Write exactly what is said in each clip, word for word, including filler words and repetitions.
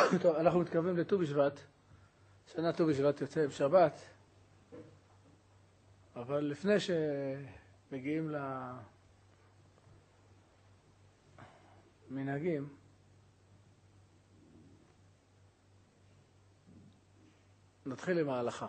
טוב, אנחנו מתקרבים לט"ו בשבט. שנה ט"ו בשבט יוצא בשבת. אבל לפני שמגיעים למנהגים, נתחיל עם ההלכה.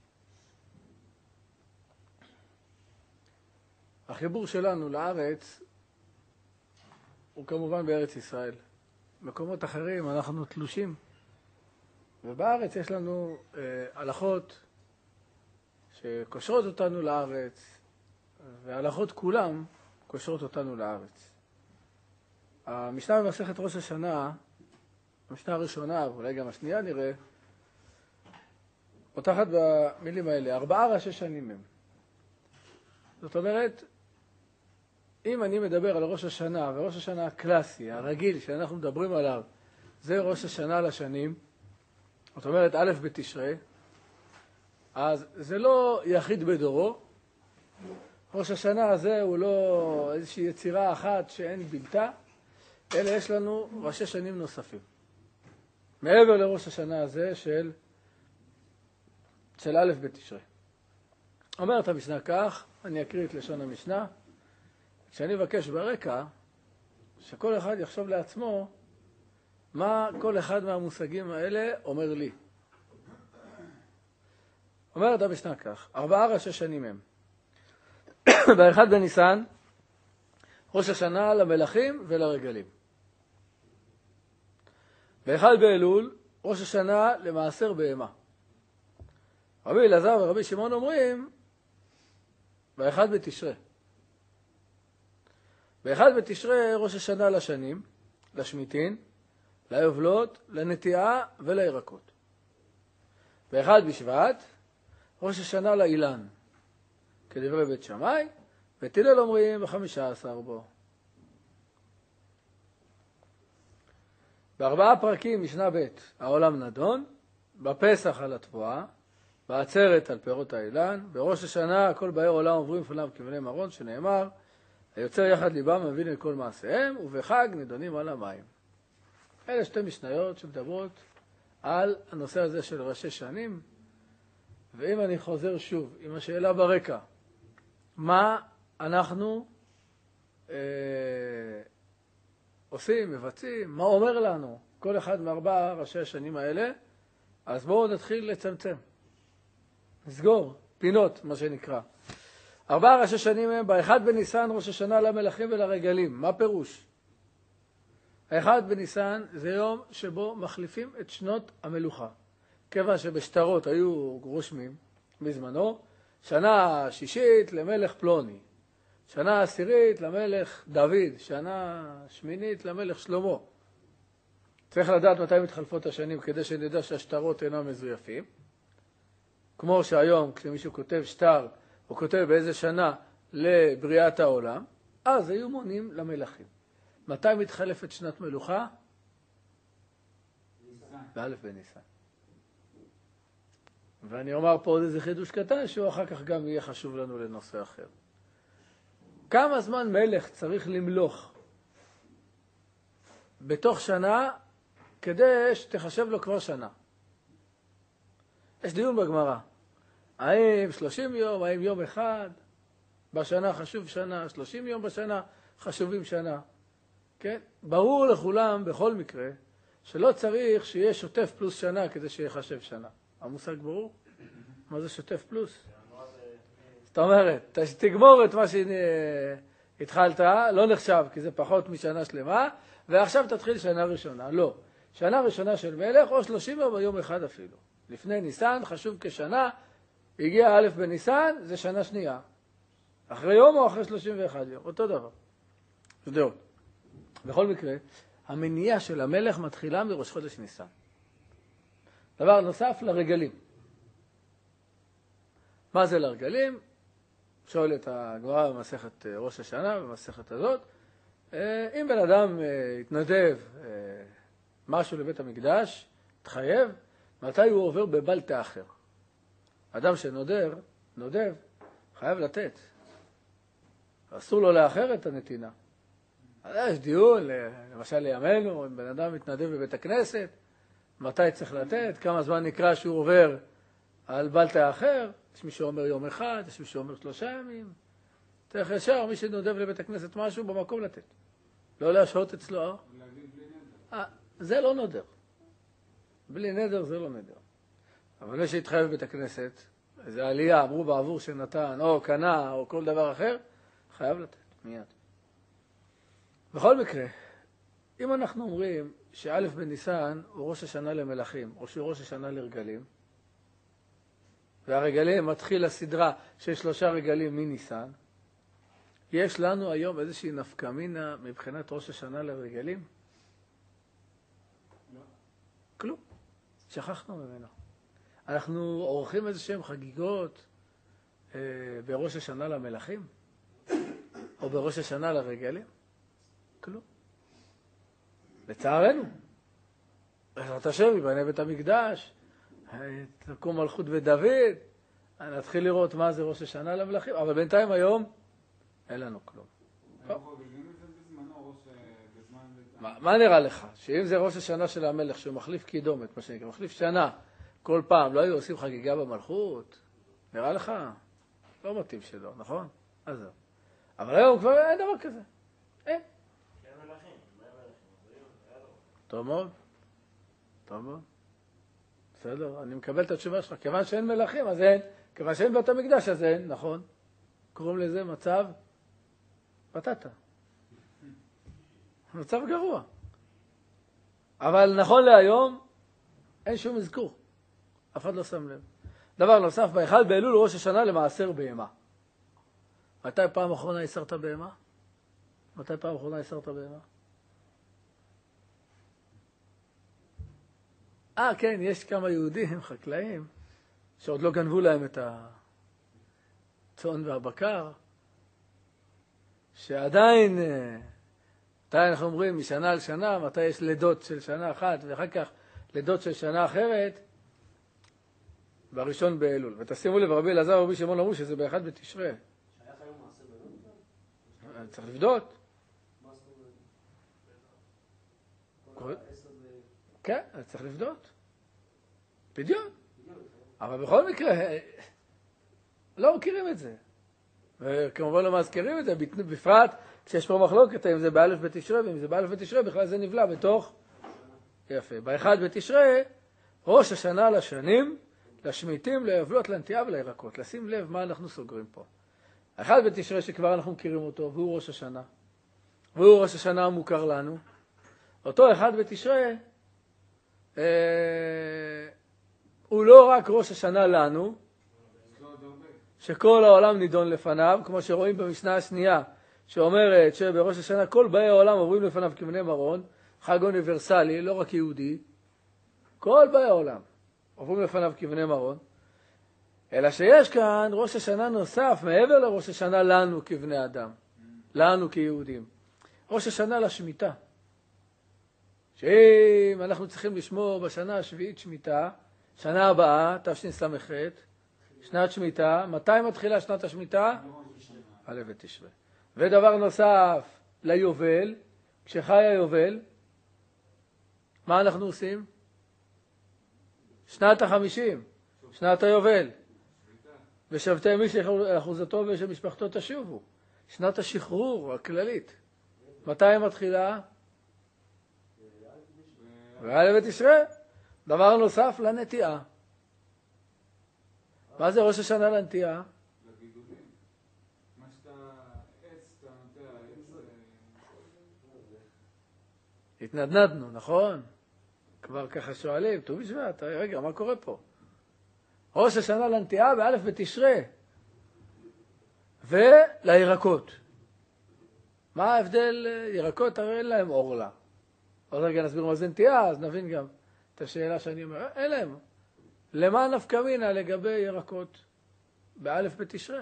החיבור שלנו לארץ הוא כמובן בארץ ישראל. מקומות אחרים אנחנו תלושים, ובארץ יש לנו אה, הלכות שקושרות אותנו לארץ, וההלכות כולם קושרות אותנו לארץ. המשנה במסכת ראש השנה, המשנה הראשונה ואולי גם השנייה נראה, פותחת במילים האלה, ארבעה ראשי שנים הם. זאת אומרת, אם אני מדבר על ראש השנה, וראש השנה הקלאסי, הרגיל שאנחנו מדברים עליו, זה ראש השנה לשנים, זאת אומרת א' בתשרי, אז זה לא יחיד בדורו. ראש השנה הזה הוא לא איזושהי יצירה אחת שאין בלתה, אלא יש לנו ראשי שנים נוספים. מעבר לראש השנה הזה של, של א' בתשרי. אומרת המשנה כך, אני אקריא את לשון המשנה, כשאני מבקש ברקע, שכל אחד יחשוב לעצמו מה כל אחד מהמושגים האלה אומר לי. אומרת המשנה כך, ארבעה ראשי שנים הם. באחד בניסן, ראש השנה למלכים ולרגלים. באחד באלול, ראש השנה למעשר בהמה. רבי אלעזר ורבי שמעון אומרים, באחד בתשרי. באחד בתשרי ראש השנה לשנים, לשמיטין, ליובלות, לנטיעה ולירקות. באחד בשבט, ראש השנה לאילן, כדברי בית שמאי, בית הלל אומרים בחמישה עשר בו. בארבעה פרקים משנה ב' העולם נדון, בפסח על התבואה, בעצרת על פירות האילן, בראש השנה כל באי עולם עוברים פניו כבני מרון, שנאמר, היוצר יחד ליבם מבין את כל מעשיהם, ובחג נדונים על המים. אלה שתי משניות שמדברות על הנושא הזה של ראשי שנים, ואם אני חוזר שוב עם השאלה ברקע, מה אנחנו אה, עושים, מבצעים, מה אומר לנו כל אחד מארבעה ראשי השנים האלה, אז בואו נתחיל לצמצם, נסגור, פינות מה שנקרא. ארבעה ראשי שנים הם, באחד בניסן ראש השנה למלכים ולרגלים. מה פירוש? האחד בניסן זה יום שבו מחליפים את שנות המלוכה. כיוון שבשטרות היו רושמים בזמנו, שנה שישית למלך פלוני, שנה עשירית למלך דוד, שנה שמינית למלך שלמה. צריך לדעת מתי מתחלפות השנים כדי שנדע שהשטרות אינם מזויפים. כמו שהיום כשמישהו כותב שטר, הוא כותב באיזה שנה לבריאת העולם, אז היו מונים למלכים. מתי מתחלפת שנת מלוכה? באלף בניסן. ואני אומר פה עוד איזה חידוש קטן, שהוא אחר כך גם יהיה חשוב לנו לנושא אחר. כמה זמן מלך צריך למלוך בתוך שנה, כדי שתחשב לו כבר שנה? יש דיון בגמרא. האם שלושים יום, האם יום אחד בשנה חשוב שנה, שלושים יום בשנה חשובים שנה. כן? ברור לכולם בכל מקרה שלא צריך שיהיה שוטף פלוס שנה כדי שיחשב שנה. המושג ברור? מה זה שוטף פלוס? זאת אומרת, תגמור את מה שהתחלת, לא נחשב כי זה פחות משנה שלמה, ועכשיו תתחיל שנה ראשונה. לא. שנה ראשונה של מלך או שלושים יום ביום אחד אפילו. לפני ניסן חשוב כשנה, הגיע א' בניסן, זה שנה שנייה. אחרי יום או אחרי שלושים ואחד יום, אותו דבר. זהו. בכל מקרה, המניעה של המלך מתחילה מראש חודש ניסן. דבר נוסף, לרגלים. מה זה לרגלים? שואלת הגמרא במסכת ראש השנה, במסכת הזאת. אם בן אדם התנדב משהו לבית המקדש, תחייב, מתי הוא עובר בבלטה אחר? אדם שנודר, נודב, חייב לתת. אסור לו לאחר את הנתינה. אז יש דיון, למשל לימינו, אם בן אדם מתנדב בבית הכנסת, מתי צריך לתת, כמה זמן נקרא שהוא עובר על בלטה האחר, יש מי שאומר יום אחד, יש מי שאומר שלושה ימים. צריך ישר, מי שנודב לבית הכנסת משהו, במקום לתת. לא להשהות אצלו. אה, זה לא נודר. בלי נדר זה לא נדר. אבל מי שהתחייב בבית הכנסת, איזו עלייה, אמרו בעבור שנתן, או קנה, או כל דבר אחר, חייב לתת, מיד. בכל מקרה, אם אנחנו אומרים שא' בניסן הוא ראש השנה למלכים, או שהוא ראש השנה לרגלים, והרגלים מתחיל הסדרה של שלושה רגלים מניסן, יש לנו היום איזושהי נפקמינה מבחינת ראש השנה לרגלים? לא. כלום. שכחנו ממנו. אנחנו עורכים איזשהם חגיגות אה, בראש השנה למלכים? או בראש השנה לרגלים? כלום. לצערנו. בעזרת השם יבנה בית המקדש, תקום מלכות בית דוד, נתחיל לראות מה זה ראש השנה למלכים, אבל בינתיים היום אין לנו כלום. מה, מה נראה לך? שאם זה ראש השנה של המלך שהוא מחליף קידומת, מה שנקרא, מחליף שנה, כל פעם לא היו עושים חגיגה במלכות? נראה לך? לא מתאים שלא, נכון? אז זהו. אבל היום כבר אין דבר כזה. אין. טוב מאוד. טוב מאוד. בסדר, אני מקבל את התשובה שלך. כיוון שאין מלכים, אז אין. כיוון שאין בית המקדש, אז אין. נכון. קוראים לזה מצב פטטה. מצב גרוע. אבל נכון להיום, אין שום אזכור. אף אחד לא שם לב. דבר נוסף, באחד באלול ראש השנה למעשר בהמה. מתי פעם אחרונה הסרת בהמה? מתי פעם אחרונה הסרת בהמה? אה, כן, יש כמה יהודים, חקלאים, שעוד לא גנבו להם את הצאן והבקר, שעדיין, מתי אנחנו אומרים, משנה על שנה, מתי יש לידות של שנה אחת, ואחר כך לידות של שנה אחרת, בראשון באלול. ותשימו לב, רבי אלעזר ורבי שמעון אמרו שזה באחד בתשרי. שהיה חיום מעשה באלול? צריך לבדות. מה זאת אומרת? כן, צריך לבדות. בדיוק. אבל בכל מקרה, לא מכירים את זה. וכמובן לא מזכירים את זה, בפרט כשיש פה מחלוקת, אם זה באלף בתשרי, ואם זה באלף בתשרי, בכלל זה נבלע בתוך... יפה. באחד בתשרי, ראש השנה לשנים, לשמיטים, ליבלות, לנטיעה ולירקות. לשים לב מה אנחנו סוגרים פה. האחד בתשרי שכבר אנחנו מכירים אותו, והוא ראש השנה. והוא ראש השנה המוכר לנו. אותו אחד בתשרי, אה, הוא לא רק ראש השנה לנו, שכל העולם נידון לפניו, כמו שרואים במשנה השנייה, שאומרת שבראש השנה כל באי העולם עוברים לפניו כבני מרון, חג אוניברסלי, לא רק יהודי, כל באי העולם עוברים לפניו כבני מרון, אלא שיש כאן ראש השנה נוסף, מעבר לראש השנה לנו כבני אדם, לנו כיהודים. ראש השנה לשמיטה. שאם אנחנו צריכים לשמור בשנה השביעית שמיטה, שנה הבאה, תשס"ח, שנת שמיטה, מתי מתחילה שנת השמיטה? א' בתשרי. ודבר נוסף, ליובל, כשחי היובל, מה אנחנו עושים? שנת החמישים, שנת היובל. ושבתי מי שאחוזתו ושמשפחתו תשובו. שנת השחרור הכללית. מתי מתחילה? וא' בתשרי. דבר נוסף, לנטיעה. מה זה ראש השנה לנטיעה? לגידולים. מה שאתה עץ, אתה נוטע עץ... התנדנדנו, נכון? כבר ככה שואלים, ט"ו בשבט, רגע, מה קורה פה? ראש השנה לנטיעה באלף בתשרי. ולירקות. מה ההבדל? ירקות הרי אין להם אורלה. עוד רגע נסביר מה זה נטיעה, אז נבין גם את השאלה שאני אומר. אין להם. למה נפקא מינה לגבי ירקות באלף בתשרי?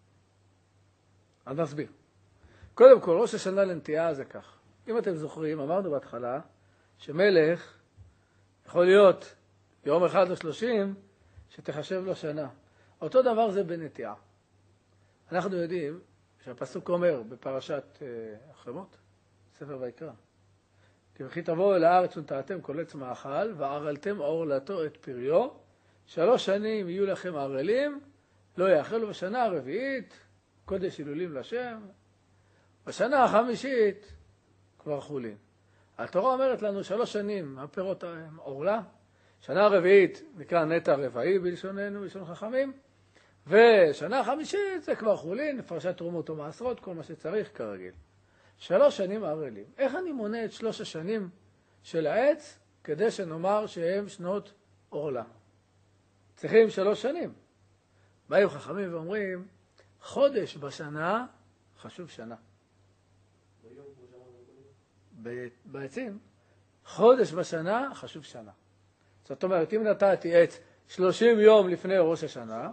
אז נסביר. קודם כל, ראש השנה לנטיעה זה כך. אם אתם זוכרים, אמרנו בהתחלה, שמלך יכול להיות יום אחד או שלושים, שתחשב לו שנה. אותו דבר זה בנטיעה. אנחנו יודעים שהפסוק אומר בפרשת החרמות, ספר ויקרא, כי וכי תבואו אל הארץ ונטעתם כל עץ מאכל, וערלתם עורלתו את פריו, שלוש שנים יהיו לכם ערלים, לא יאכלו בשנה הרביעית, קודש הילולים לשם, בשנה החמישית כבר חולין. התורה אומרת לנו שלוש שנים, הפירות הם עורלה, שנה הרביעית נקרא נטע רבעי בלשוננו, בלשון חכמים, ושנה חמישית זה כבר חולין, פרשת תרומות ומעשרות, כל מה שצריך כרגיל. שלוש שנים ערלים. איך אני מונה את שלוש השנים של העץ כדי שנאמר שהם שנות עורלה? צריכים שלוש שנים. באים חכמים ואומרים, חודש בשנה חשוב שנה. בעצים, חודש בשנה חשוב שנה. זאת אומרת, אם נתתי עץ שלושים יום לפני ראש השנה,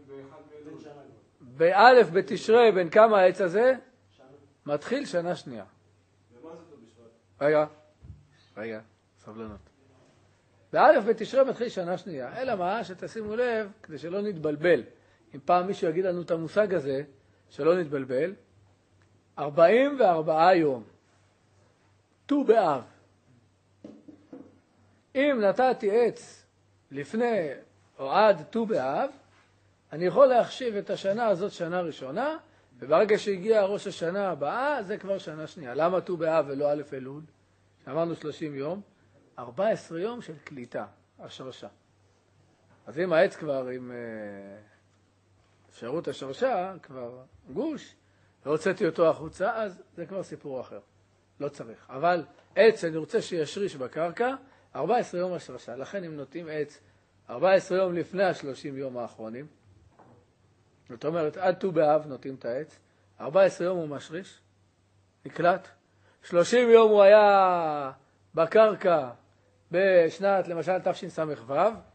באלף בתשרי, בין כמה העץ הזה? מתחיל שנה שנייה. ומה זה טוב בשבט? רגע, רגע, סבלנות. באלף בתשרי מתחיל שנה שנייה. אלא מה? שתשימו לב, כדי שלא נתבלבל. אם פעם מישהו יגיד לנו את המושג הזה, שלא נתבלבל, ארבעים וארבעה יום. ט"ו באב. אם נתתי עץ לפני או עד ט"ו באב, אני יכול להחשיב את השנה הזאת שנה ראשונה, וברגע שהגיע ראש השנה הבאה, זה כבר שנה שנייה. למה ט"ו באב ולא א' אלול? אמרנו שלושים יום, ארבעה עשר יום של קליטה, השרשה. אז אם העץ כבר עם אפשרות השרשה, כבר גוש, והוצאתי אותו החוצה, אז זה כבר סיפור אחר. לא צריך. אבל עץ שאני רוצה שישריש בקרקע, ארבעה עשר יום השרשה. לכן אם נוטים עץ ארבעה עשר יום לפני השלושים יום האחרונים, זאת אומרת, עד ט"ו באב נוטים את העץ, ארבעה עשר יום הוא משריש, נקלט, שלושים יום הוא היה בקרקע בשנת, למשל, תשס"ו,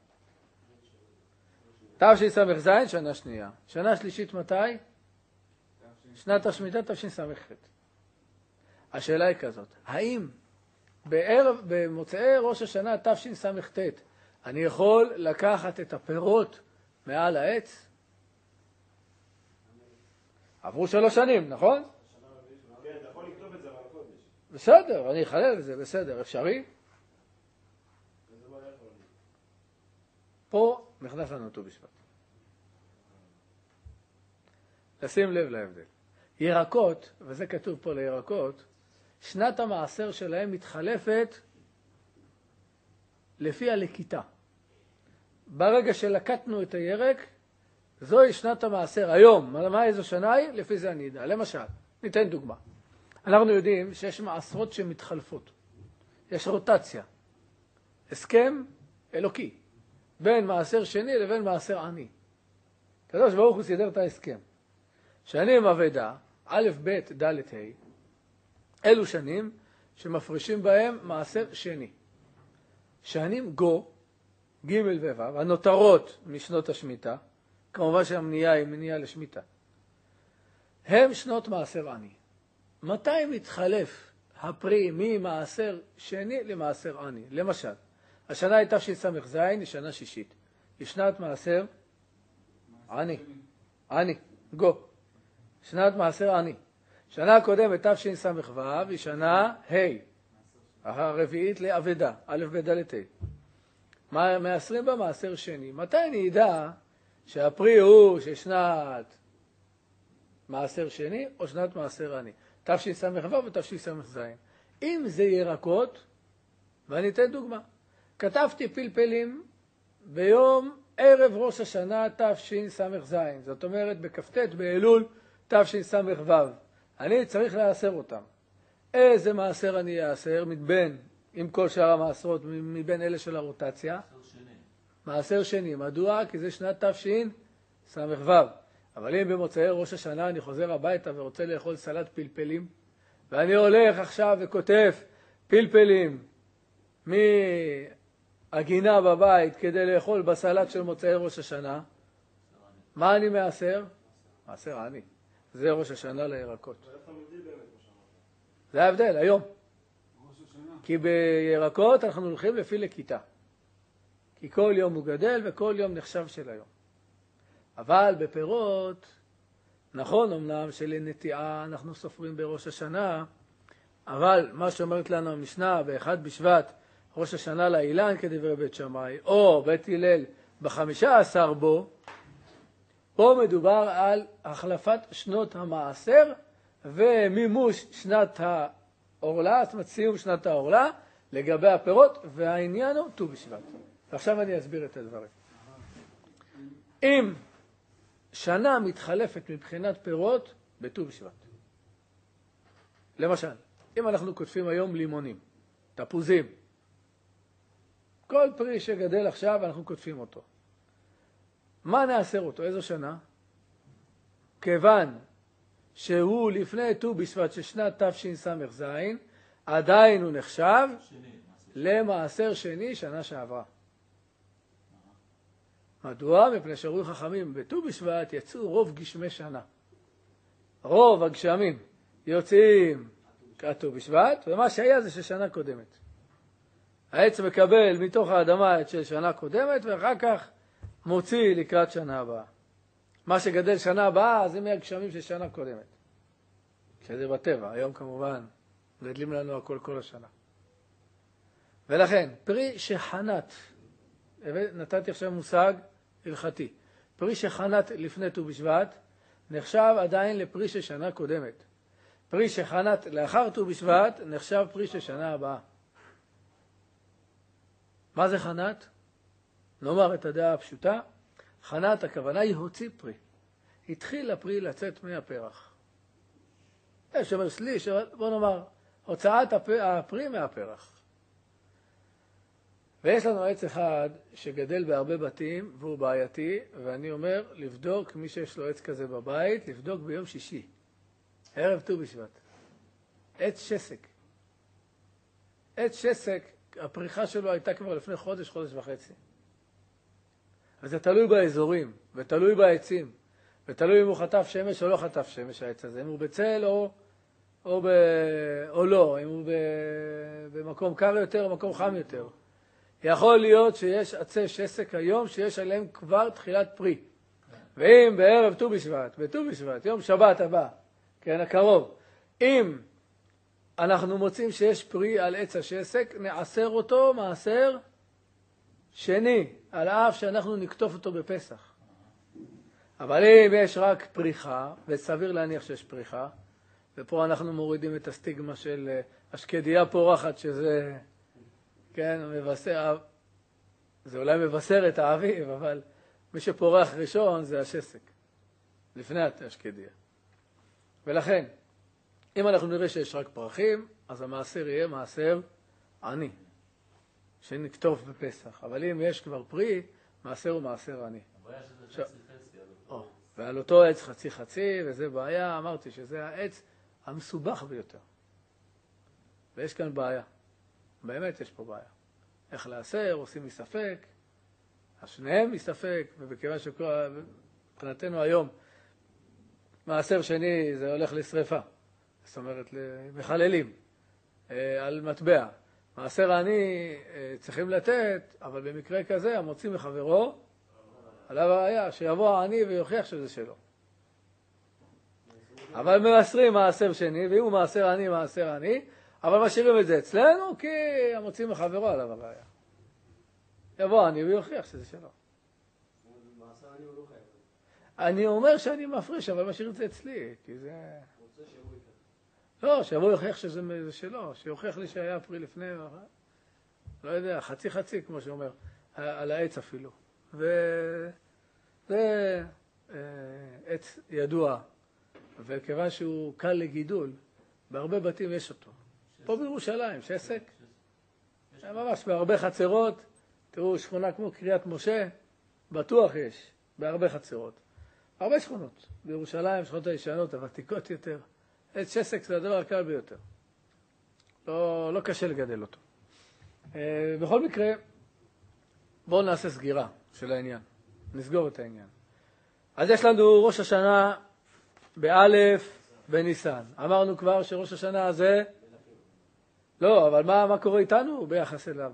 תשס"ז, שנה שנייה. שנה שלישית מתי? שנת השמיטה תשס"ח. השאלה היא כזאת, האם בערב, במוצאי ראש השנה תשס"ט, אני יכול לקחת את הפירות מעל העץ? עברו שלוש שנים, נכון? כן, אתה יכול לכתוב את זה על הקודש. בסדר, אני אחלל את זה, בסדר, אפשרי? פה נכנס לנו ט"ו בשבט. לשים לב להבדל. ירקות, וזה כתוב פה לירקות, שנת המעשר שלהם מתחלפת לפי הלקיטה. ברגע שלקטנו את הירק, זוהי שנת המעשר. היום, מה איזו שנה היא? לפי זה אני אדע. למשל, ניתן דוגמה. אנחנו יודעים שיש מעשרות שמתחלפות. יש רוטציה. הסכם אלוקי. בין מעשר שני לבין מעשר עני. הקדוש ברוך הוא סידר את ההסכם. שנים אבדה, א', ב', ד', ה', אלו שנים שמפרישים בהם מעשר שני. שנים גו, ג' וו', הנותרות משנות השמיטה, כמובן שהמניעה היא מניעה לשמיטה, הם שנות מעשר עני. מתי מתחלף הפרי ממעשר שני למעשר עני? למשל, השנה היא תשס"ז, היא שנה שישית. היא שנת מעשר עני. עני, גו. שנת מעשר עני. שנה הקודמת תשס"ו היא שנה ה', הרביעית לאבדה, א' ב' ד' ה'. מעשרים בה מעשר שני. מתי אני אדע שהפרי הוא ששנת מעשר שני או שנת מעשר עני? תשס"ו ותשס"ז. אם זה ירקות, ואני אתן דוגמה. כתבתי פלפלים ביום ערב ראש השנה תשס"ז, זאת אומרת בכ"ט באלול תשס"ו. אני צריך לאסר אותם. איזה מעשר אני אאסר מבין, עם כל שאר המעשרות, מבין אלה של הרוטציה? מעשר שני. מדוע? כי זה שנת תשס"ו. אבל אם במוצאי ראש השנה אני חוזר הביתה ורוצה לאכול סלט פלפלים, ואני הולך עכשיו וכותב פלפלים מהגינה בבית כדי לאכול בסלט של מוצאי ראש השנה, מה אני מאסר? מעשר עני. זה ראש השנה לירקות. זה ההבדל, היום. כי בירקות אנחנו הולכים לפי לקיטה. כי כל יום הוא גדל וכל יום נחשב של היום. אבל בפירות, נכון אמנם שלנטיעה אנחנו סופרים בראש השנה, אבל מה שאומרת לנו המשנה, באחד בשבט, ראש השנה לאילן כדברי בית שמאי, או בית הלל בחמישה עשר בו, פה מדובר על החלפת שנות המעשר ומימוש שנת העורלה, זאת אומרת סיום שנת העורלה, לגבי הפירות, והעניין הוא ט"ו בשבט. עכשיו אני אסביר את הדברים. אם שנה מתחלפת מבחינת פירות, בט"ו בשבט. למשל, אם אנחנו כותבים היום לימונים, תפוזים, כל פרי שגדל עכשיו אנחנו כותבים אותו. מה נאסר אותו? איזו שנה? כיוון שהוא לפני ט"ו בשבט של שנת תשס"ז, עדיין הוא נחשב למעשר שני שנה שעברה. מדוע? מפני שהראו חכמים בט"ו בשבט יצאו רוב גשמי שנה. רוב הגשמים יוצאים כט"ו בשבט, ומה שהיה זה של שנה קודמת. העץ מקבל מתוך האדמה את של שנה קודמת, ואחר כך מוציא לקראת שנה הבאה. מה שגדל שנה הבאה זה מהגשמים של שנה קודמת. שזה בטבע, היום כמובן גדלים לנו הכל כל השנה. ולכן, פרי שחנת, נתתי עכשיו מושג הלכתי, פרי שחנת לפני ט"ו בשבט, נחשב עדיין לפרי של שנה קודמת. פרי שחנת לאחר ט"ו בשבט, נחשב פרי של שנה הבאה. מה זה חנת? נאמר את הדעה הפשוטה, חנת הכוונה היא הוציא פרי. התחיל הפרי לצאת מהפרח. יש אומר סליש, בוא נאמר, הוצאת הפרי מהפרח. ויש לנו עץ אחד שגדל בהרבה בתים והוא בעייתי, ואני אומר לבדוק מי שיש לו עץ כזה בבית, לבדוק ביום שישי, ערב ט"ו בשבט. עץ שסק. עץ שסק, הפריחה שלו הייתה כבר לפני חודש, חודש וחצי. אז זה תלוי באזורים, ותלוי בעצים, ותלוי אם הוא חטף שמש או לא חטף שמש העץ הזה, אם הוא בצל או, או, ב, או לא, אם הוא ב, במקום קר יותר או מקום חם יותר. יכול להיות שיש עצי שסק היום שיש עליהם כבר תחילת פרי. ואם בערב ט"ו בשבט, בט"ו בשבט, יום שבת הבא, כן, הקרוב, אם אנחנו מוצאים שיש פרי על עץ השסק, נעשר אותו מעשר שני, על אף שאנחנו נקטוף אותו בפסח. אבל אם יש רק פריחה, וסביר להניח שיש פריחה, ופה אנחנו מורידים את הסטיגמה של השקדיה פורחת, שזה, כן, מבשר, זה אולי מבשר את האביב, אבל מי שפורח ראשון זה השסק, לפני השקדיה. ולכן, אם אנחנו נראה שיש רק פרחים, אז המעשר יהיה מעשר עני, שנקטוף בפסח. אבל אם יש כבר פרי, מעשר הוא מעשר עני. הבעיה שזה חצי חצי. או, ועל אותו עץ חצי חצי, וזה בעיה, אמרתי שזה העץ המסובך ביותר. ויש כאן בעיה. באמת יש פה בעיה. איך לעשר, עושים מספק, השניהם מספק, ובכיוון שמבחינתנו היום, מעשר שני זה הולך לשריפה. זאת אומרת, למחללים, על מטבע. מעשר העני צריכים לתת, אבל במקרה כזה המוציא מחברו, עליו הראיה, שיבוא העני ויוכיח שזה שלו. אבל מעשרים מעשר שני, ואם הוא מעשר עני, מעשר עני, אבל משאירים את זה אצלנו, כי המוציא מחברו עליו הראיה. יבוא העני ויוכיח שזה שלו. אני אומר שאני מפריש, אבל משאיר את זה אצלי, כי זה... לא, שיבוא יוכיח שזה שלו, שיוכיח לי שהיה פרי לפני, לא יודע, חצי חצי, כמו שאומר, על העץ אפילו. וזה עץ ידוע, וכיוון שהוא קל לגידול, בהרבה בתים יש אותו. פה בירושלים, שסק, ממש בהרבה חצרות, תראו, שכונה כמו קריית משה, בטוח יש, בהרבה חצרות. הרבה שכונות, בירושלים, שכונות הישנות, הוותיקות יותר. עץ שסק זה הדבר הקל ביותר. לא, לא קשה לגדל אותו. בכל מקרה, בואו נעשה סגירה של העניין. נסגור את העניין. אז יש לנו ראש השנה באלף בניסן. אמרנו כבר שראש השנה הזה... לא, אבל מה, מה קורה איתנו ביחס אליו?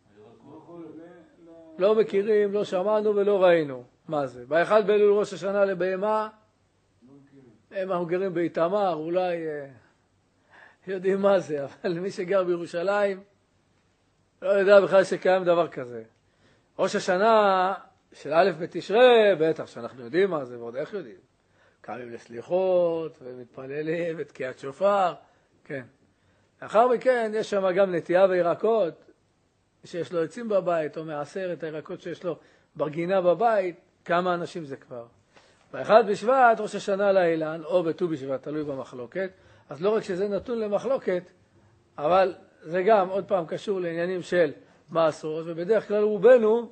לא מכירים, לא שמענו ולא ראינו. מה זה? באחד באלול ראש השנה לבהמה, הם אנחנו גרים באיתמר, אולי יודעים מה זה, אבל מי שגר בירושלים לא יודע בכלל שקיים דבר כזה. ראש השנה של א' בתשרי, בטח שאנחנו יודעים מה זה, ועוד איך יודעים. קמים לסליחות, ומתפללים, ותקיעת שופר, כן. לאחר מכן יש שם גם נטייה וירקות, שיש לו עצים בבית, או מעשר את הירקות שיש לו בגינה בבית, כמה אנשים זה כבר. באחד בשבט, ראש השנה לאילן, או בט"ו בשבט, תלוי במחלוקת, אז לא רק שזה נתון למחלוקת, אבל זה גם עוד פעם קשור לעניינים של מעשרות, ובדרך כלל רובנו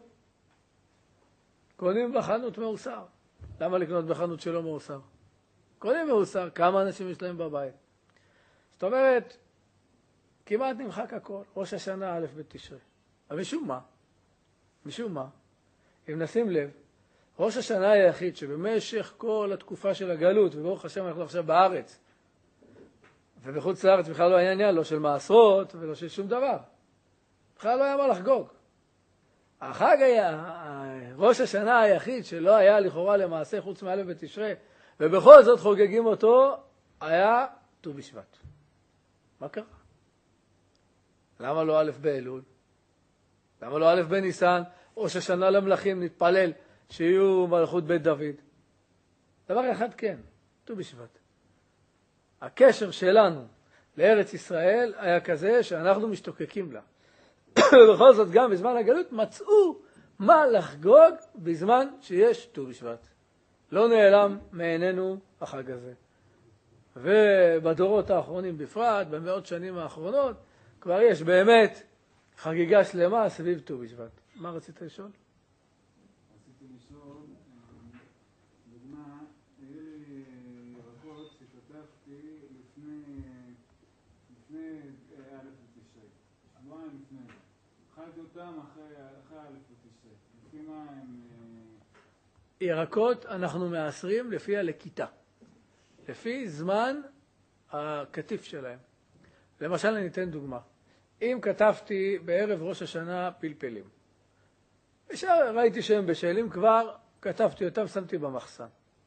קונים בחנות מאוסר. למה לקנות בחנות שלא מאוסר? קונים מאוסר, כמה אנשים יש להם בבית. זאת אומרת, כמעט נמחק הכל, ראש השנה א' בתשרי. אבל משום מה, משום מה, אם נשים לב, ראש השנה היחיד שבמשך כל התקופה של הגלות, וברוך השם אנחנו עכשיו בארץ, ובחוץ לארץ בכלל לא היה עניין, לא של מעשרות ולא של שום דבר. בכלל לא היה מה לחגוג. החג היה, ראש השנה היחיד שלא היה לכאורה למעשה חוץ מא' בתשרי, ובכל זאת חוגגים אותו, היה ט"ו בשבט. מה קרה? למה לא א' באלול? למה לא א' בניסן? ראש השנה למלכים נתפלל שיהיו מלכות בית דוד. דבר אחד כן, ט"ו בשבט. הקשר שלנו לארץ ישראל היה כזה שאנחנו משתוקקים לה. ובכל זאת גם בזמן הגלות מצאו מה לחגוג בזמן שיש ט"ו בשבט. לא נעלם מעינינו החג הזה. ובדורות האחרונים בפרט, במאות שנים האחרונות, כבר יש באמת חגיגה שלמה סביב ט"ו בשבט. מה רצית לשאול? רציתי לשאול, דוגמה, היו לי ירקות שכתבתי לפני, לפני א' בתשרי, שבועיים לפני. אכלתי אותם אחרי א' בתשרי. לפי מה הם... ירקות אנחנו מאסרים לפי הלקיטה, לפי זמן הקטיף שלהם. למשל אני אתן דוגמה. אם כתבתי בערב ראש השנה פלפלים, ראיתי שהם בשלים כבר, כתבתי אותם, שמתי במחסן.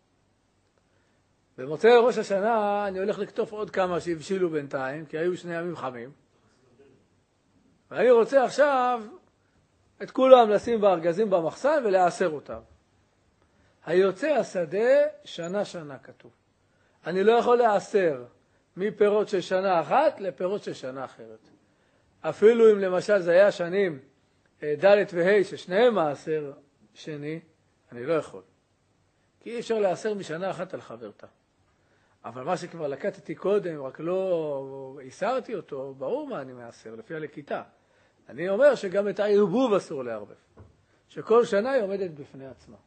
במוצאי ראש השנה אני הולך לכתוב עוד כמה שהבשילו בינתיים, כי היו שני ימים חמים. ואני רוצה עכשיו את כולם לשים בארגזים במחסן ולאסר אותם. היוצא השדה שנה שנה כתוב. אני לא יכול לאסר מפירות של שנה אחת לפירות של שנה אחרת. אפילו אם למשל זה היה שנים ד' וה' ששניהם מעשר שני, אני לא יכול. כי אי אפשר לאסר משנה אחת על חברתה. אבל מה שכבר לקטתי קודם, רק לא איסרתי אותו, ברור מה אני מאסר, לפי הלקיטה. אני אומר שגם את הערבוב אסור לערבב. שכל שנה היא עומדת בפני עצמה.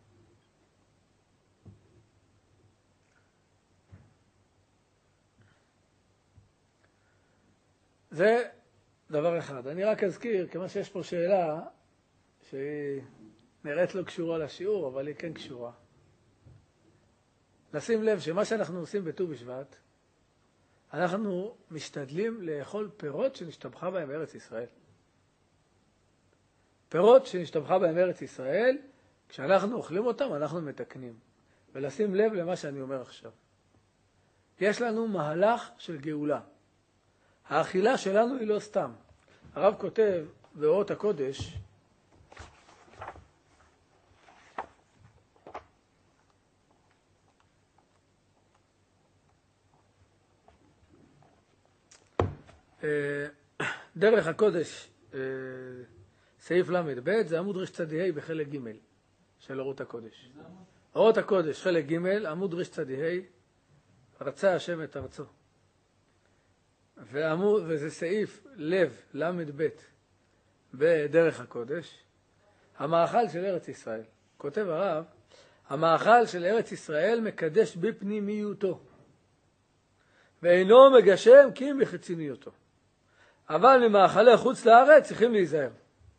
זה דבר אחד. אני רק אזכיר, כמה שיש פה שאלה שהיא נראית לא קשורה לשיעור, אבל היא כן קשורה. לשים לב שמה שאנחנו עושים בט"ו בשבט, אנחנו משתדלים לאכול פירות שנשתבחה בהם ארץ ישראל. פירות שנשתבחה בהם ארץ ישראל, כשאנחנו אוכלים אותם, אנחנו מתקנים. ולשים לב למה שאני אומר עכשיו. יש לנו מהלך של גאולה. האכילה שלנו היא לא סתם. הרב כותב באורות הקודש, דרך הקודש, סעיף למד ב', זה עמוד רצ"ה בחלק ג' של אורות הקודש. אורות הקודש, חלק ג', עמוד רצ"ה, רצה השם את ארצו. ועמוד, וזה סעיף לב למד ב' בדרך הקודש, המאכל של ארץ ישראל. כותב הרב, המאכל של ארץ ישראל מקדש בפנימיותו, ואינו מגשם כי בחציניותו. אבל ממאכלי חוץ לארץ צריכים להיזהר.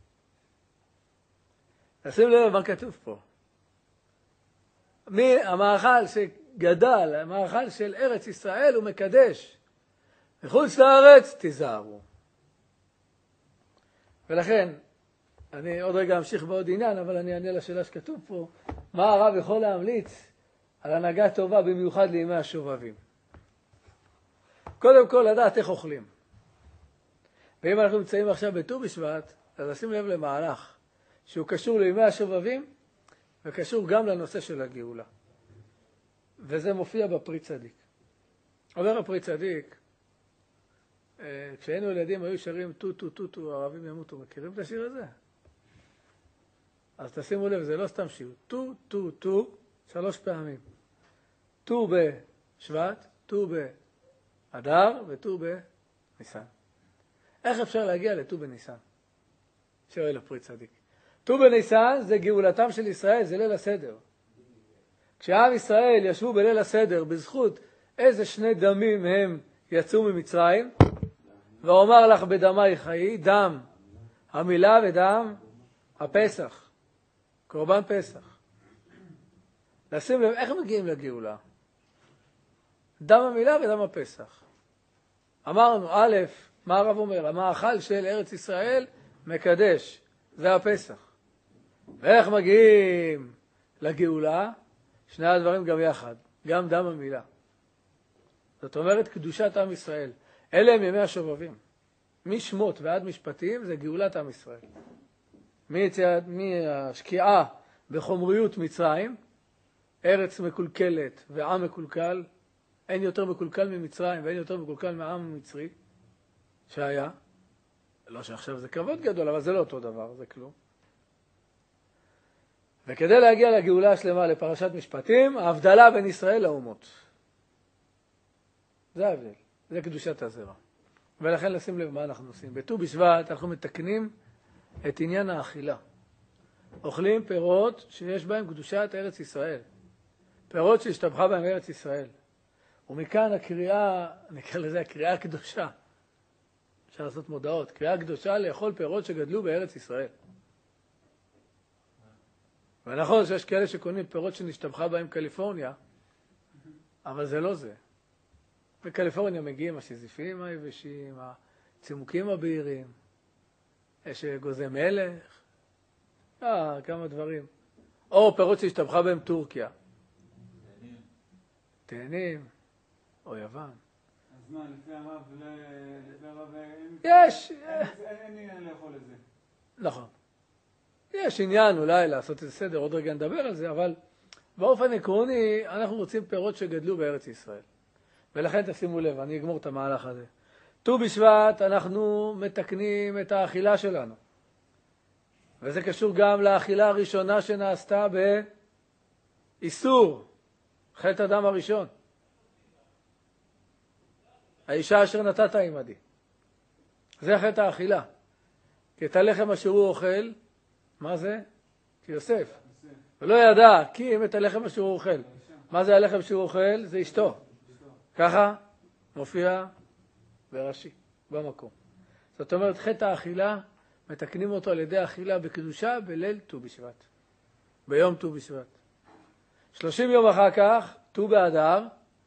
נשים לב מה כתוב פה. המאכל שגדל, המאכל של ארץ ישראל הוא מקדש. מחוץ לארץ תיזהרו. ולכן, אני עוד רגע אמשיך בעוד עניין, אבל אני אענה לשאלה שכתוב פה, מה הרב יכול להמליץ על הנהגה טובה במיוחד לימי השובבים. קודם כל לדעת איך אוכלים. ואם אנחנו נמצאים עכשיו בט"ו בשבט, אז נשים לב למהלך שהוא קשור לימי השובבים וקשור גם לנושא של הגאולה. וזה מופיע בפרי צדיק. אומר הפרי צדיק, כשהיינו ילדים היו שרים טו טו טו טו, הערבים ימותו. מכירים את השיר הזה? אז תשימו לב, זה לא סתם שיר. טו טו טו, שלוש פעמים. טו בשבט, טו באדר וטו בניסן. איך אפשר להגיע לטו בניסן? שואל הפרי צדיק. טו בניסן זה גאולתם של ישראל, זה ליל הסדר. כשעם ישראל ישבו בליל הסדר בזכות איזה שני דמים הם יצאו ממצרים, ואומר לך בדמי חיי, דם המילה ודם הפסח, קורבן פסח. נשים לב, איך מגיעים לגאולה? דם המילה ודם הפסח. אמרנו, א', מה הרב אומר? המאכל של ארץ ישראל מקדש, זה הפסח. ואיך מגיעים לגאולה? שני הדברים גם יחד, גם דם המילה. זאת אומרת, קדושת עם ישראל. אלה הם ימי השובבים. משמות ועד משפטים זה גאולת עם ישראל. מהשקיעה בחומריות מצרים, ארץ מקולקלת ועם מקולקל, אין יותר מקולקל ממצרים ואין יותר מקולקל מעם מצרי שהיה. לא שעכשיו זה כבוד גדול, אבל זה לא אותו דבר, זה כלום. וכדי להגיע לגאולה השלמה לפרשת משפטים, ההבדלה בין ישראל לאומות. זה ההבדל, זה קדושת הזרע. ולכן לשים לב מה אנחנו עושים. בט"ו בשבט אנחנו מתקנים את עניין האכילה. אוכלים פירות שיש בהם קדושת ארץ ישראל. פירות שהשתבחה בהם ארץ ישראל. ומכאן הקריאה, נקרא לזה הקריאה הקדושה. אפשר לעשות מודעות. קריאה קדושה לאכול פירות שגדלו בארץ ישראל. ונכון שיש כאלה שקונים פירות שנשתבחה בהם קליפורניה, אבל זה לא זה. בקליפורניה מגיעים השזיפים היבשים, הצימוקים הבהירים, יש גוזי מלך, אה, כמה דברים. או פירות שהשתבחה בהם טורקיה. תאנים. תאנים, או יוון. אז מה, לפי הרב, לפי הרב, יש. אין עניין לאכול את זה. נכון. יש עניין אולי לעשות איזה סדר, עוד רגע נדבר על זה, אבל באופן עקרוני אנחנו רוצים פירות שגדלו בארץ ישראל. ולכן תשימו לב, אני אגמור את המהלך הזה. ט"ו בשבט אנחנו מתקנים את האכילה שלנו. וזה קשור גם לאכילה הראשונה שנעשתה באיסור, חטא הדם הראשון. האישה אשר נתת עמדי. זה חטא האכילה. כי את הלחם אשר הוא אוכל, מה זה? כי יוסף. ולא ידע, כי אם את הלחם אשר הוא אוכל. מה זה הלחם שהוא אוכל? זה אשתו. ככה מופיע ברש"י, במקום. זאת אומרת, חטא האכילה, מתקנים אותו על ידי אכילה בקדושה בליל ט"ו בשבט. ביום ט"ו בשבט. שלושים יום אחר כך, ט"ו באדר,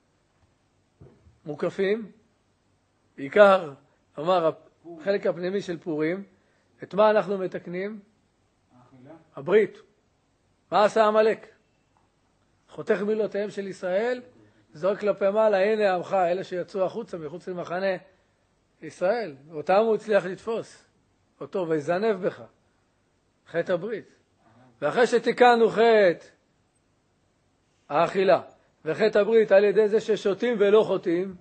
מוקפים, בעיקר, אמר, החלק הפנימי של פורים, את מה אנחנו מתקנים? האכילה. הברית. מה עשה עמלק? חותך מילותיהם של ישראל, זורק כלפי מעלה, הנה עמך, אלה שיצאו החוצה, מחוץ למחנה ישראל. אותם הוא הצליח לתפוס. אותו, ויזנב בך. חטא הברית. ואחרי שתיקנו חטא האכילה, וחטא הברית על ידי זה ששותים ולא חוטאים,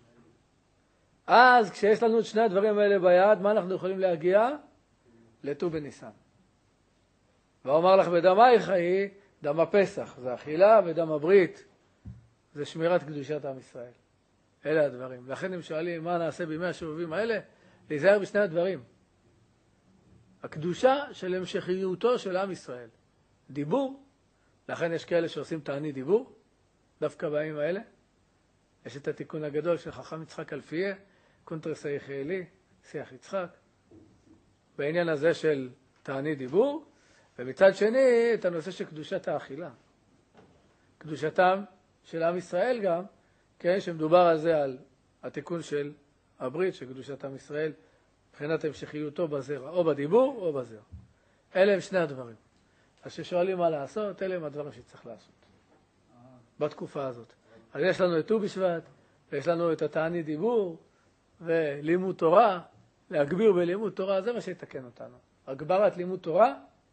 אז כשיש לנו את שני הדברים האלה ביד, מה אנחנו יכולים להגיע? לט"ו בניסן. ואומר לך בדמי חיי, דם הפסח, זה אכילה, ודם הברית, זה שמירת קדושת עם ישראל. אלה הדברים. לכן הם שואלים, מה נעשה בימי השובבים האלה? להיזהר בשני הדברים. הקדושה של המשכיותו של עם ישראל. דיבור, לכן יש כאלה שעושים תענית דיבור, דווקא בימים האלה. יש את התיקון הגדול של חכם יצחק אלפיה, קונטרס היחיילי, שיח יצחק, בעניין הזה של תענית דיבור, ומצד שני את הנושא של קדושת האכילה. קדושתם של עם ישראל גם, כן, שמדובר על זה, על התיקון של הברית, של קדושת עם ישראל, מבחינת המשכיותו בזרע, או בדיבור או בזרע. אלה הם שני הדברים. אז ששואלים מה לעשות, אלה הם הדברים שצריך לעשות. בתקופה הזאת. אז יש לנו את ט"ו בשבט, ויש לנו את התענית דיבור ולימוד תורה, להגביר בלימוד תורה, זה מה שיתקן אותנו. הגברת לימוד תורה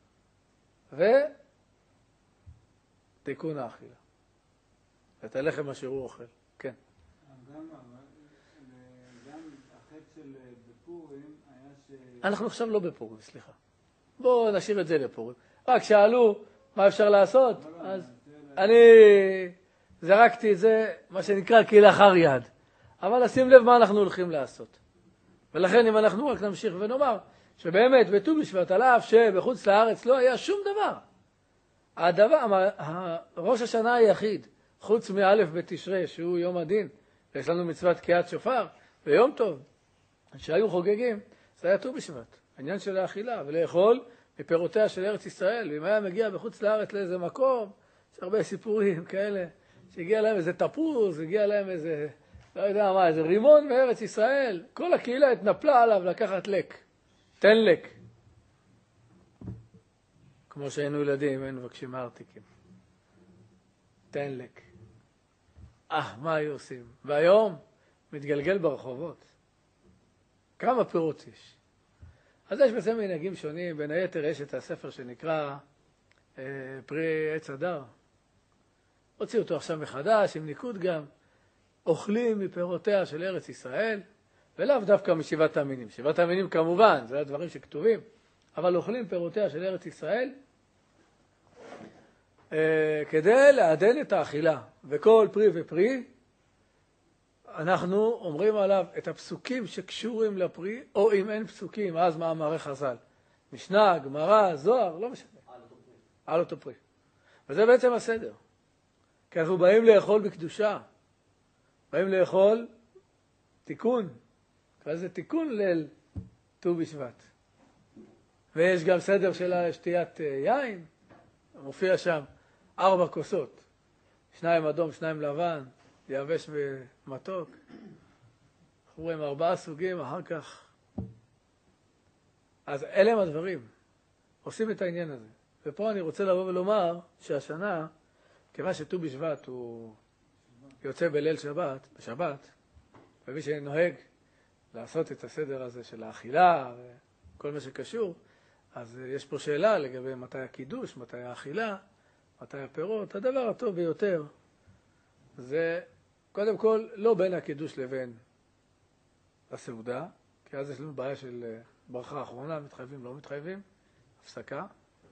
ותיקון האכילה. את הלחם אשר הוא אוכל. כן. גם, גם החטא של בפורים היה ש... אנחנו עכשיו לא בפורים, סליחה. בואו נשאיר את זה לפורים. רק שאלו מה אפשר לעשות, אז אני זרקתי את זה, מה שנקרא כלאחר יד. אבל נשים לב מה אנחנו הולכים לעשות. ולכן אם אנחנו רק נמשיך ונאמר, שבאמת בט"ו בשבט, על אף שבחוץ לארץ לא היה שום דבר. הדבר, ראש השנה היחיד, חוץ מאלף בתשרי, שהוא יום הדין, ויש לנו מצוות תקיעת שופר, ויום טוב, שהיו חוגגים, זה היה ט"ו בשבט, העניין של האכילה, ולאכול מפירותיה של ארץ ישראל. ואם היה מגיע בחוץ לארץ לאיזה מקום, יש הרבה סיפורים כאלה, שהגיע להם איזה תפוז, הגיע להם איזה, לא יודע מה, איזה רימון מארץ ישראל, כל הקהילה התנפלה עליו לקחת לק, תן לק. כמו שהיינו ילדים, היינו מבקשים מארטיקים. תן לק. אה, מה היו עושים? והיום מתגלגל ברחובות. כמה פירות יש. אז יש בזה מנהגים שונים, בין היתר יש את הספר שנקרא אה, פרי עץ הדר. הוציאו אותו עכשיו מחדש, עם ניקוד גם. אוכלים מפירותיה של ארץ ישראל, ולאו דווקא משבעת המינים. שבעת המינים כמובן, זה הדברים שכתובים, אבל אוכלים פירותיה של ארץ ישראל, אה, כדי לעדן את האכילה. וכל פרי ופרי, אנחנו אומרים עליו את הפסוקים שקשורים לפרי, או אם אין פסוקים, אז מאמרי חז"ל. משנה, גמרא, זוהר, לא משנה. על אותו פרי. וזה בעצם הסדר. כי אנחנו באים לאכול בקדושה. באים לאכול תיקון. כזה תיקון ליל ט"ו בשבט. ויש גם סדר של שתיית יין. מופיע שם ארבע כוסות. שניים אדום, שניים לבן. יבש ומתוק. אנחנו רואים ארבעה סוגים, אחר כך. אז אלה הם הדברים. עושים את העניין הזה. ופה אני רוצה לבוא ולומר שהשנה, כיוון שט"ו בשבט הוא יוצא בליל שבת, בשבת, ומי שנוהג לעשות את הסדר הזה של האכילה וכל מה שקשור, אז יש פה שאלה לגבי מתי הקידוש, מתי האכילה, מתי הפירות. הדבר הטוב ביותר זה קודם כל לא בין הקידוש לבין הסעודה, כי אז יש לנו בעיה של ברכה האחרונה, מתחייבים, לא מתחייבים, הפסקה.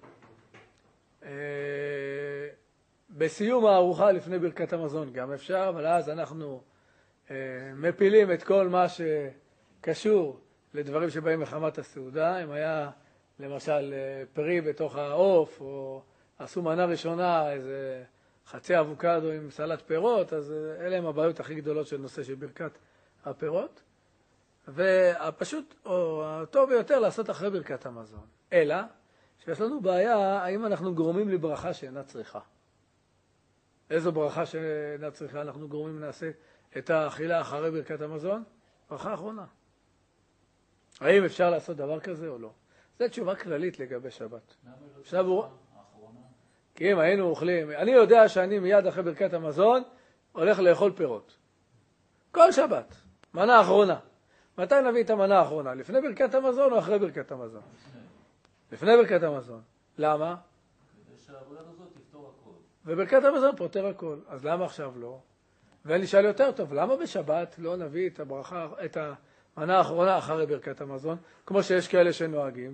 בסיום הארוחה לפני ברכת המזון גם אפשר, אבל אז אנחנו מפילים את כל מה שקשור לדברים שבאים מחמת הסעודה. אם היה למשל פרי בתוך העוף, או עשו מנה ראשונה איזה חצי אבוקדו עם סלט פירות, אז אלה הם הבעיות הכי גדולות של נושא של ברכת הפירות. והפשוט, או הטוב ביותר, לעשות אחרי ברכת המזון. אלא, שיש לנו בעיה, האם אנחנו גורמים לברכה שאינה צריכה. איזו ברכה שאינה צריכה אנחנו גורמים נעשה את האכילה אחרי ברכת המזון? ברכה האחרונה. האם אפשר לעשות דבר כזה או לא? זו תשובה כללית לגבי שבת. למה לא האחרונה? כי אם היינו אוכלים, אני יודע שאני מיד אחרי ברכת המזון הולך לאכול פירות. כל שבת, מנה האחרונה. מתי נביא את המנה האחרונה? לפני ברכת המזון או אחרי ברכת המזון? לפני ברכת המזון. למה? כדי שהעבודה הזאת תפתור הכל. וברכת המזון פותר הכל. אז למה עכשיו לא? ואני שאל יותר טוב, למה בשבת לא נביא את הברכה, את המנה האחרונה אחרי ברכת המזון, כמו שיש כאלה שנוהגים?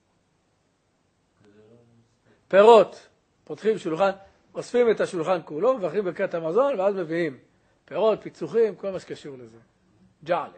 פירות. פותחים שולחן, אוספים את השולחן כולו, ואחרים ברכת המזון, ואז מביאים פירות, פיצוחים, כל מה שקשור לזה. ג'עלה.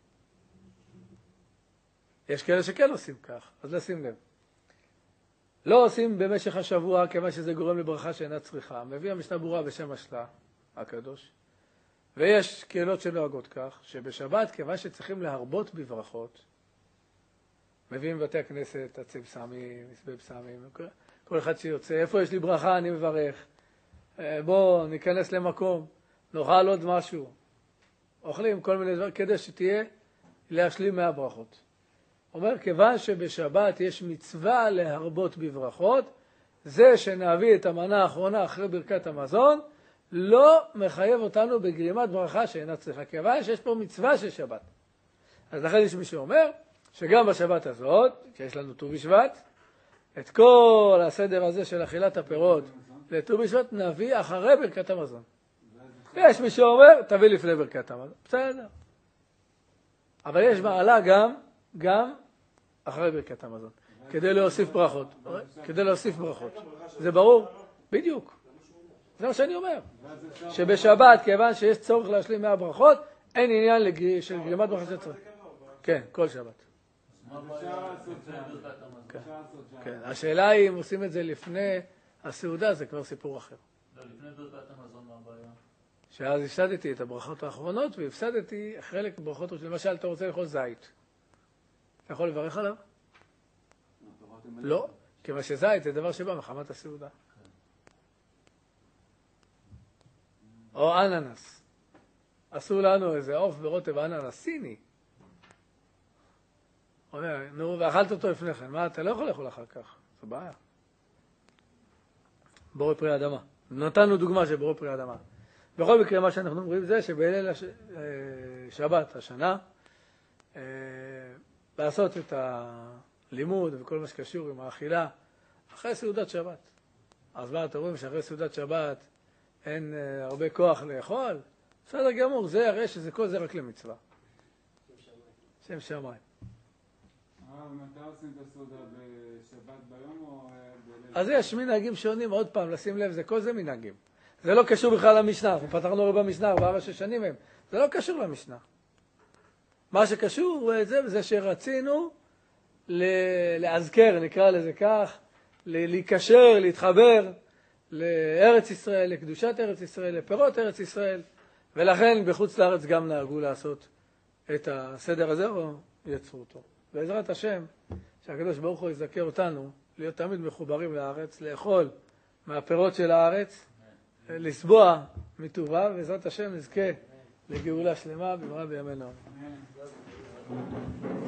יש כאלה שכן עושים כך, אז לשים לב. לא עושים במשך השבוע, כיוון שזה גורם לברכה שאינה צריכה. מביא המשנה ברורה בשם השלה, הקדוש. ויש קהילות שנוהגות כך, שבשבת, כיוון שצריכים להרבות בברכות, מביאים בבתי הכנסת, עצב סמים, מסבב סמים, כל אחד שיוצא, איפה יש לי ברכה, אני מברך. בוא, ניכנס למקום, נאכל עוד משהו. אוכלים כל מיני דברים, כדי שתהיה להשלים מהברכות. אומר, כיוון שבשבת יש מצווה להרבות בברכות, זה שנביא את המנה האחרונה אחרי ברכת המזון, לא מחייב אותנו בגרימת ברכה שאינה צריכה, כיוון שיש פה מצווה של שבת. אז לכן יש מי שאומר שגם בשבת הזאת, שיש לנו ט"ו בשבט, את כל הסדר הזה של אכילת הפירות לט"ו בשבט נביא אחרי ברכת המזון. יש מי שאומר, תביא לפני ברכת המזון. בסדר. אבל יש מעלה גם, גם אחרי ברכת המזון. כדי להוסיף ברכות. כדי להוסיף ברכות. זה ברור? בדיוק. זה מה שאני אומר. שבשבת, כיוון שיש צורך להשלים מהברכות, אין עניין של גרימת ברכה שצריך. כן, כל שבת. כן, השאלה היא אם עושים את זה לפני הסעודה, זה כבר סיפור אחר. לא, לפני ברכת המזון מה הבעיה? שאז הפסדתי את הברכות האחרונות, והפסדתי חלק בברכות, למשל, אתה רוצה לאכול זית. אתה יכול לברך עליו? לא, כיוון שזית זה דבר שבא מחמת הסעודה. או אננס. עשו לנו איזה עוף ברוטב אננס סיני. אומר, נו, ואכלת אותו לפני כן, מה, אתה לא יכול לאכול אחר כך, זה בעיה. בורא פרי אדמה. נתנו דוגמה של בורא פרי אדמה. בכל מקרה, מה שאנחנו אומרים זה שבליל הש... שבת השנה, לעשות את הלימוד וכל מה שקשור עם האכילה, אחרי סעודת שבת. אז מה, אתם רואים שאחרי סעודת שבת אין הרבה כוח לאכול? בסדר גמור, זה הרי שזה כל זה רק למצווה. שם שמיים. מתי עושים את הסעודה בשבת ביום או בליל? אז יש מנהגים שונים, עוד פעם, לשים לב, זה כל זה מנהגים. זה לא קשור בכלל למשנה, אנחנו פתחנו הרי במשנה, ארבעה שש שנים הם. זה לא קשור למשנה. מה שקשור זה, זה שרצינו להזכר, נקרא לזה כך, להיקשר, להתחבר לארץ ישראל, לקדושת ארץ ישראל, לפירות ארץ ישראל, ולכן בחוץ לארץ גם נהגו לעשות את הסדר הזה, או יצרו אותו. בעזרת השם, שהקדוש ברוך הוא יזכר אותנו, להיות תמיד מחוברים לארץ, לאכול מהפירות של הארץ, לסבוע מטובה, ובעזרת השם נזכה לגאולה שלמה במהרה בימינו.